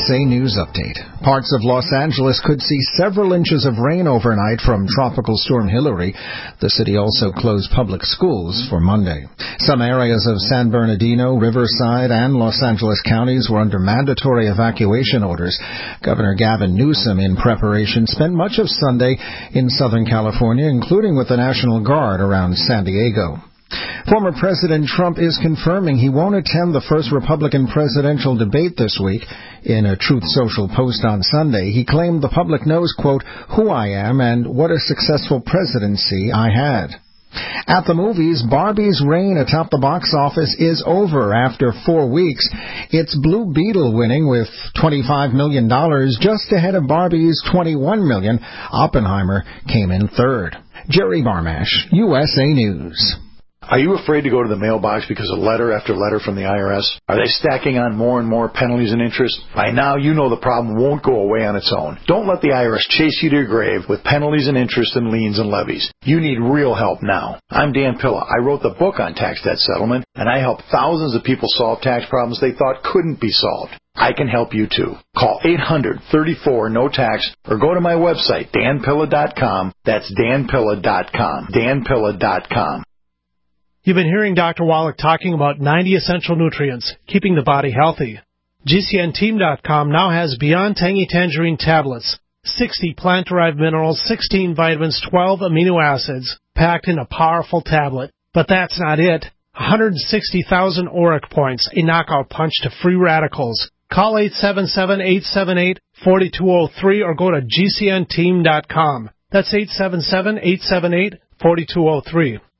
USA News Update. Parts of Los Angeles could see several inches of rain overnight from Tropical Storm Hilary. The city also closed public schools for Monday. Some areas of San Bernardino, Riverside, and Los Angeles counties were under mandatory evacuation orders. Governor Gavin Newsom, in preparation, spent much of Sunday in Southern California, including with the National Guard around San Diego. Former President Trump is confirming he won't attend the first Republican presidential debate this week. In a Truth Social post on Sunday, he claimed the public knows, quote, who I am and what a successful presidency I had. At the movies, Barbie's reign atop the box office is over after 4 weeks. It's Blue Beetle winning with $25 million, just ahead of Barbie's $21 million. Oppenheimer came in third. Jerry Barmash, USA News. Are you afraid to go to the mailbox because of letter after letter from the IRS? Are they stacking on more and more penalties and interest? By now, you know the problem won't go away on its own. Don't let the IRS chase you to your grave with penalties and interest and liens and levies. You need real help now. I'm Dan Pilla. I wrote the book on tax debt settlement, and I help thousands of people solve tax problems they thought couldn't be solved. I can help you too. Call 800-34-NO-TAX or go to my website, danpilla.com. That's danpilla.com. danpilla.com. You've been hearing Dr. Wallach talking about 90 essential nutrients, keeping the body healthy. GCNteam.com now has Beyond Tangy Tangerine tablets, 60 plant-derived minerals, 16 vitamins, 12 amino acids, packed in a powerful tablet. But that's not it. 160,000 ORAC points, a knockout punch to free radicals. Call 877-878-4203 or go to GCNteam.com. That's 877-878-4203.